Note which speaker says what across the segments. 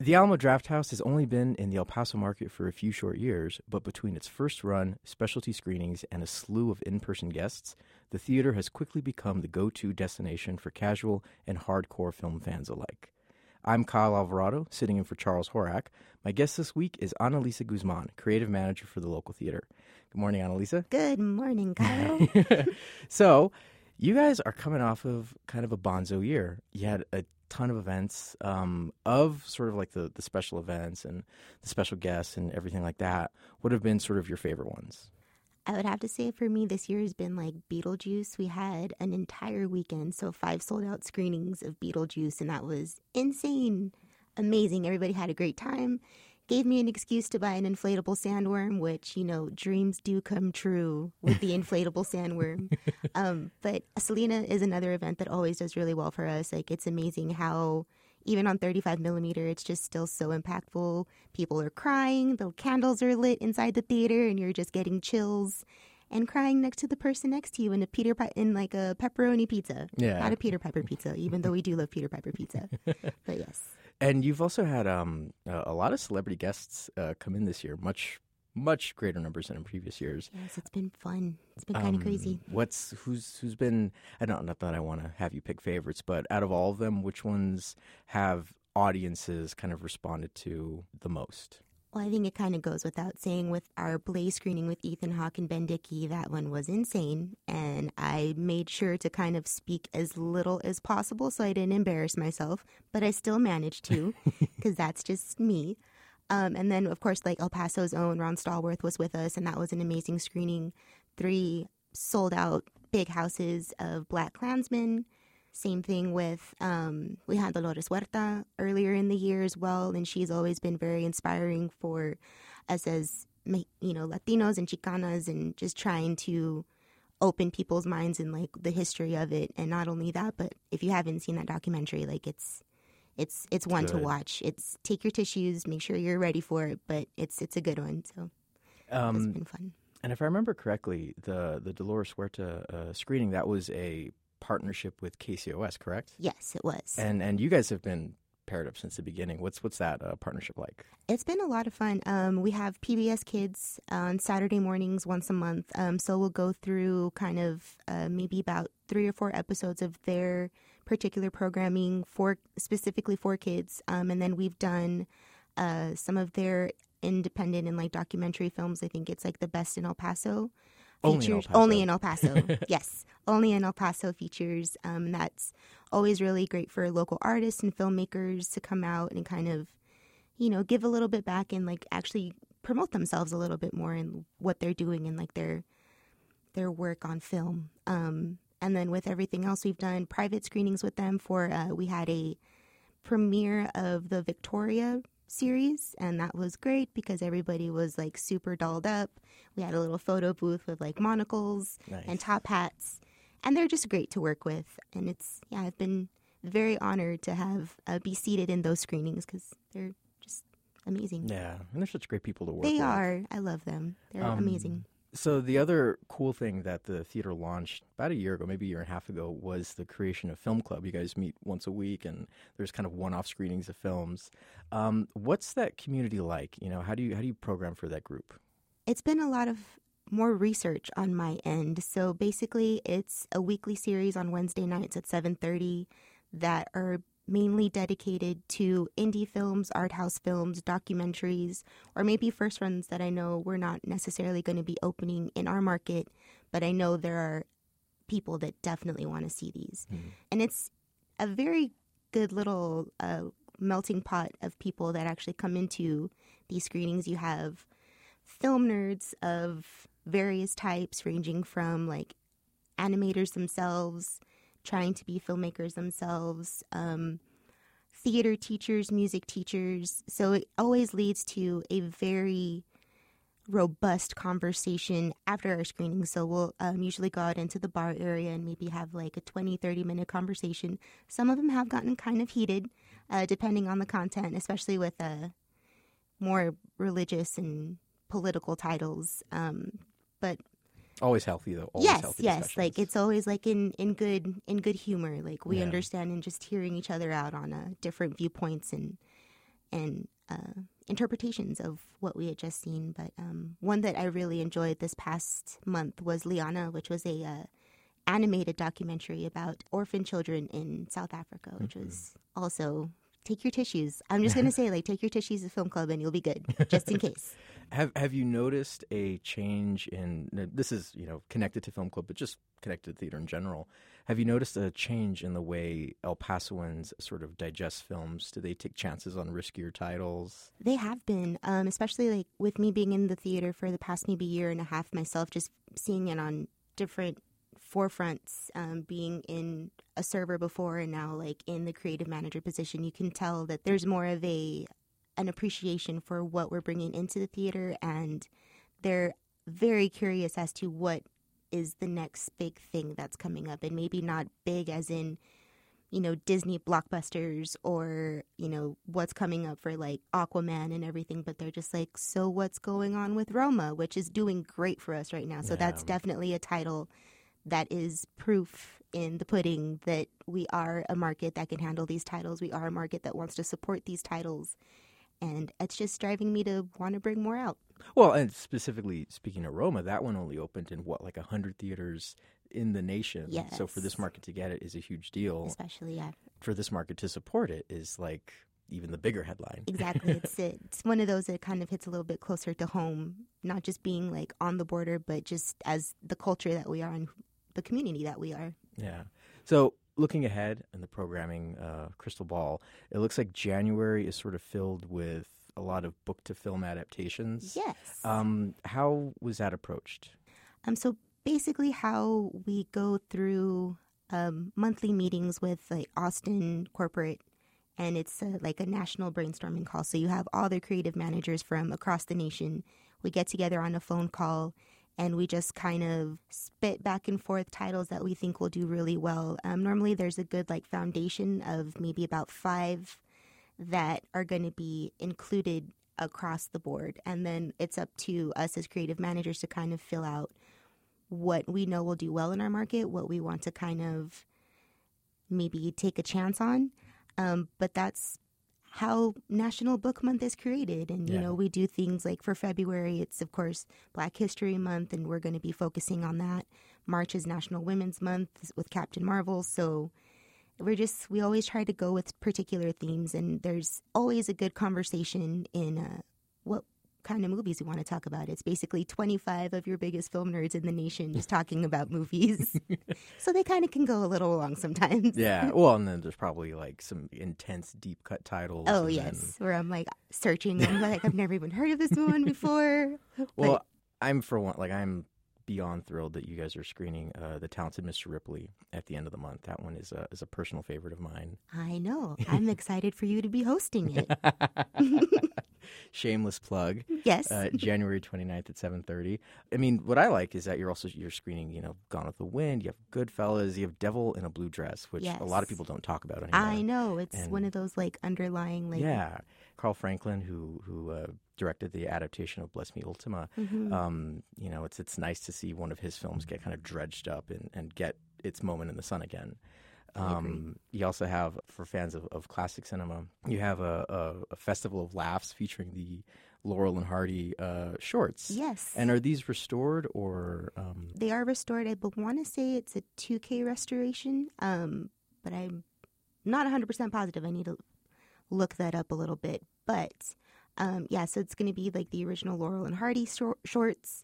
Speaker 1: The Alamo Drafthouse has only been in the El Paso market for a few short years, but between its first run, specialty screenings, and a slew of in-person guests, the theater has quickly become the go-to destination for casual and hardcore film fans alike. I'm Kyle Alvarado, sitting in for Charles Horak. My guest this week is Annalisa Guzman, creative manager for the local theater. Good morning, Annalisa.
Speaker 2: Good morning, Kyle.
Speaker 1: So, you guys are coming off of kind of a bonzo year. You had a ton of events of sort of like the special events and the special guests and everything like that. What have been sort of your favorite ones?
Speaker 2: I would have to say for me, this year has been like Beetlejuice. We had an entire weekend, so 5 sold-out screenings of Beetlejuice, and that was insane, amazing. Everybody had a great time. Gave me an excuse to buy an inflatable sandworm, which, you know, dreams do come true with the inflatable sandworm. But Selena is another event that always does really well for us. Like, it's amazing how even on 35 millimeter, it's just still so impactful. People are crying, the candles are lit inside the theater, and you're just getting chills and crying next to the person next to you in a like a pepperoni pizza.
Speaker 1: Yeah.
Speaker 2: Not a Peter Piper pizza, even though we do love Peter Piper pizza. But yes.
Speaker 1: And you've also had a lot of celebrity guests come in this year, much greater numbers than in previous years.
Speaker 2: Yes, it's been fun. It's been kind of crazy.
Speaker 1: Who's been? I don't, not that I want to have you pick favorites, but out of all of them, which ones have audiences kind of responded to the most?
Speaker 2: Well, I think it kind of goes without saying with our Blaze screening with Ethan Hawke and Ben Dickey, that one was insane. And I made sure to kind of speak as little as possible so I didn't embarrass myself. But I still managed to because that's just me. And then, of course, like El Paso's own Ron Stallworth was with us, and that was an amazing screening. 3 sold-out big houses of Black Klansmen. Same thing with, we had Dolores Huerta earlier in the year as well, and she's always been very inspiring for us as, you know, Latinos and Chicanas, and just trying to open people's minds in, like, the history of it. And not only that, but if you haven't seen that documentary, like, it's one to watch. It's take your tissues, make sure you're ready for it, but it's a good one. So it's been fun.
Speaker 1: And if I remember correctly, the Dolores Huerta screening, that was a partnership with KCOS, correct?
Speaker 2: Yes, it was.
Speaker 1: And you guys have been paired up since the beginning. What's that partnership like?
Speaker 2: It's been a lot of fun. We have PBS Kids on Saturday mornings once a month. So we'll go through kind of maybe about 3 or 4 episodes of their particular programming specifically for kids. And then we've done some of their independent and like documentary films. I think it's like the Best in El Paso. Only in El Paso. Yes. Only in El Paso features. That's always really great for local artists and filmmakers to come out and kind of, you know, give a little bit back and like actually promote themselves a little bit more in what they're doing and like their work on film. And then with everything else, we've done private screenings with them for, we had a premiere of the Victoria series, and that was great because everybody was like super dolled up. We had a little photo booth with like monocles and top hats, and they're just great to work with. And I've been very honored to have be seated in those screenings because they're just amazing.
Speaker 1: Yeah, and they're such great people to work with.
Speaker 2: They are. I love them. They're amazing.
Speaker 1: So the other cool thing that the theater launched about a year ago, maybe a year and a half ago, was the creation of Film Club. You guys meet once a week, and there's kind of one-off screenings of films. What's that community like? You know, how do you program for that group?
Speaker 2: It's been a lot of more research on my end. So basically, it's a weekly series on Wednesday nights at 7:30 that are mainly dedicated to indie films, art house films, documentaries, or maybe first runs that I know we're not necessarily going to be opening in our market, but I know there are people that definitely want to see these. And it's a very good little melting pot of people that actually come into these screenings. You have film nerds of various types, ranging from like animators themselves, trying to be filmmakers themselves, theater teachers, music teachers. So it always leads to a very robust conversation after our screening. So we'll usually go out into the bar area and maybe have like a 20, 30-minute conversation. Some of them have gotten kind of heated, depending on the content, especially with more religious and political titles. But
Speaker 1: always healthy, though. Always
Speaker 2: yes,
Speaker 1: healthy
Speaker 2: yes.
Speaker 1: discussions.
Speaker 2: Like it's always like in good humor. Like we understand and just hearing each other out on different viewpoints, and and interpretations of what we had just seen. But one that I really enjoyed this past month was Liana, which was a animated documentary about orphan children in South Africa, which was also take your tissues. I'm just going to say, like, take your tissues to film club and you'll be good, just in case.
Speaker 1: Have you noticed a change in, this is, connected to film club, but just connected to theater in general. Have you noticed a change in the way El Pasoans sort of digest films? Do they take chances on riskier titles?
Speaker 2: They have been, especially like with me being in the theater for the past maybe year and a half myself, just seeing it on different forefronts, being in a server before and now like in the creative manager position, you can tell that there's more of an appreciation for what we're bringing into the theater, and they're very curious as to what is the next big thing that's coming up, and maybe not big as in, Disney blockbusters or, what's coming up for like Aquaman and everything, but they're just like, so what's going on with Roma, which is doing great for us right now. So that's definitely a title that is proof in the pudding that we are a market that can handle these titles. We are a market that wants to support these titles. And it's just driving me to want to bring more out.
Speaker 1: Well, and specifically speaking of Roma, that one only opened in 100 theaters in the nation.
Speaker 2: Yes.
Speaker 1: So for this market to get it is a huge deal.
Speaker 2: Especially, yeah.
Speaker 1: For this market to support it is like even the bigger headline.
Speaker 2: Exactly. It's one of those that kind of hits a little bit closer to home, not just being like on the border, but just as the culture that we are and the community that we are.
Speaker 1: Yeah. So looking ahead in the programming crystal ball, it looks like January is sort of filled with a lot of book-to-film adaptations.
Speaker 2: Yes.
Speaker 1: How was that approached?
Speaker 2: So basically how we go through monthly meetings with like Austin Corporate, and it's like a national brainstorming call. So you have all the creative managers from across the nation. We get together on a phone call, and we just kind of spit back and forth titles that we think will do really well. Normally there's a good like foundation of maybe about 5 that are going to be included across the board. And then it's up to us as creative managers to kind of fill out what we know will do well in our market, what we want to kind of maybe take a chance on. But that's how National Book Month is created. And, we do things like for February, it's, of course, Black History Month, and we're going to be focusing on that. March is National Women's Month with Captain Marvel. So we always try to go with particular themes, and there's always a good conversation in what kind of movies we want to talk about. It's basically 25 of your biggest film nerds in the nation just talking about movies. So they kind of can go a little long sometimes.
Speaker 1: Yeah. Well, and then there's probably like some intense deep cut titles.
Speaker 2: Oh, yes. Where I'm like searching. I'm like, I've never even heard of this one before.
Speaker 1: Well, I'm beyond thrilled that you guys are screening The Talented Mr. Ripley at the end of the month. That one is a personal favorite of mine.
Speaker 2: I know. I'm excited for you to be hosting it.
Speaker 1: Shameless plug.
Speaker 2: Yes.
Speaker 1: January 29th at 7:30. I mean, what I like is that you're screening, Gone with the Wind, you have Goodfellas, you have Devil in a Blue Dress, which a lot of people don't talk about anymore.
Speaker 2: I know. It's one of those like underlying like...
Speaker 1: Yeah. Carl Franklin, who directed the adaptation of Bless Me Ultima, it's nice to see one of his films get kind of dredged up and get its moment in the sun again. You also have, for fans of classic cinema, you have a festival of laughs featuring the Laurel and Hardy shorts.
Speaker 2: Yes.
Speaker 1: And are these restored or?
Speaker 2: They are restored. I want to say it's a 2K restoration, but I'm not 100% positive. I need to look that up a little bit. But so it's going to be like the original Laurel and Hardy shorts.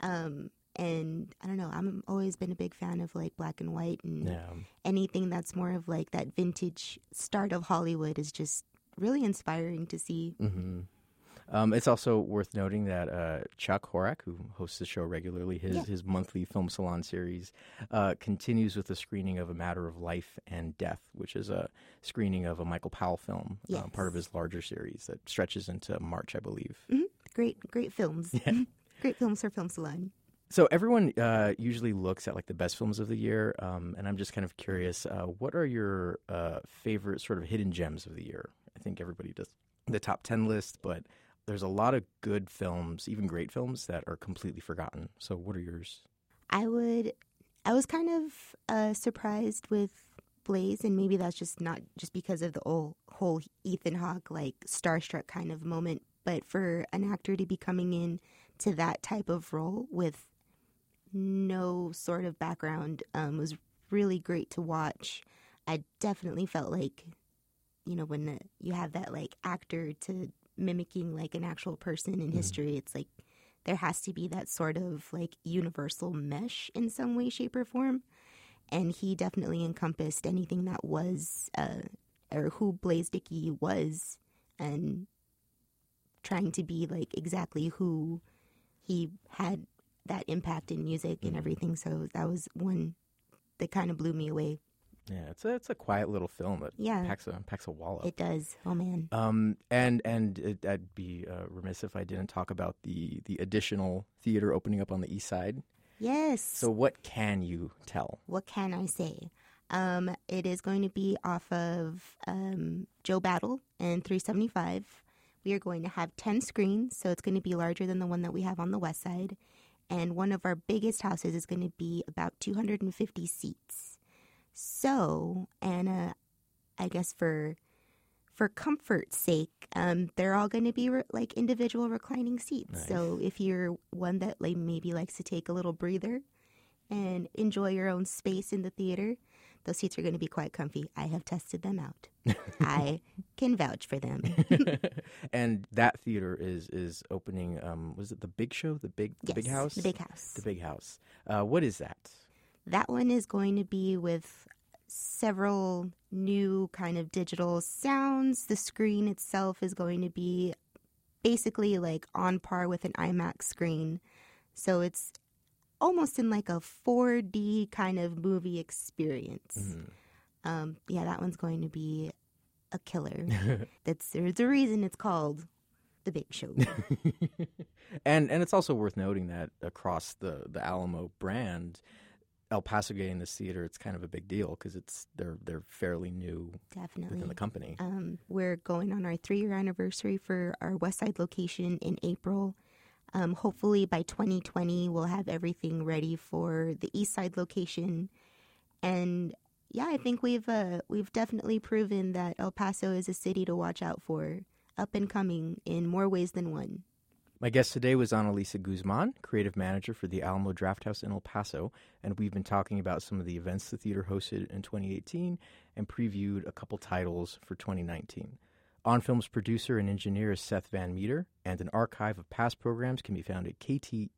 Speaker 2: And I don't know, I'm always been a big fan of like black and white, and anything that's more of like that vintage start of Hollywood is just really inspiring to see.
Speaker 1: Mm-hmm. It's also worth noting that Chuck Horak, who hosts the show regularly, his monthly film salon series, continues with the screening of A Matter of Life and Death, which is a screening of a Michael Powell film, part of his larger series that stretches into March, I believe.
Speaker 2: Mm-hmm. Great films. Yeah. Great films for Film Salon.
Speaker 1: So everyone usually looks at like the best films of the year, and I'm just kind of curious, what are your favorite sort of hidden gems of the year? I think everybody does the top 10 list, but there's a lot of good films, even great films, that are completely forgotten. So what are yours? I
Speaker 2: was kind of surprised with Blaze, and maybe that's just not just because of the whole Ethan Hawke, like, starstruck kind of moment. But for an actor to be coming in to that type of role with no sort of background was really great to watch. I definitely felt like, when you have that, like, actor to mimicking, like, an actual person in history, it's like there has to be that sort of, like, universal mesh in some way, shape, or form. And he definitely encompassed anything that was, or who Blaze Dickey was, and trying to be, like, exactly who he had that impact in music and everything. So that was one that kind of blew me away.
Speaker 1: Yeah, it's a quiet little film that packs a wallop.
Speaker 2: It does. Oh man.
Speaker 1: I'd be remiss if I didn't talk about the additional theater opening up on the east side.
Speaker 2: Yes.
Speaker 1: So what can you tell?
Speaker 2: What can I say? It is going to be off of Joe Battle and 375. We are going to have 10 screens, so it's going to be larger than the one that we have on the west side. And one of our biggest houses is going to be about 250 seats. So, Anna, I guess for comfort's sake, they're all going to be like individual reclining seats.
Speaker 1: Nice.
Speaker 2: So if you're one that like maybe likes to take a little breather and enjoy your own space in the theater, those seats are going to be quite comfy. I have tested them out. I can vouch for them.
Speaker 1: And that theater is opening. Was it the Big Show? The big house.
Speaker 2: The Big House.
Speaker 1: The Big House. What is that?
Speaker 2: That one is going to be with several new kind of digital sounds. The screen itself is going to be basically like on par with an IMAX screen. So it's almost in like a 4D kind of movie experience. Yeah, that one's going to be a killer. There's a reason it's called The Big Show.
Speaker 1: and it's also worth noting that across the Alamo brand, El Paso getting this theater, it's kind of a big deal because they're fairly new.
Speaker 2: Definitely
Speaker 1: within the company.
Speaker 2: We're going on our 3-year anniversary for our West Side location in April. Hopefully by 2020 we'll have everything ready for the East Side location. And yeah, I think we've definitely proven that El Paso is a city to watch out for, up and coming in more ways than one.
Speaker 1: My guest today was Annalisa Guzman, creative manager for the Alamo Drafthouse in El Paso, and we've been talking about some of the events the theater hosted in 2018 and previewed a couple titles for 2019. On Film's producer and engineer is Seth Van Meter, and an archive of past programs can be found at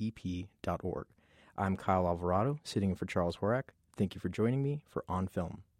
Speaker 1: ktep.org. I'm Kyle Alvarado, sitting in for Charles Horak. Thank you for joining me for On Film.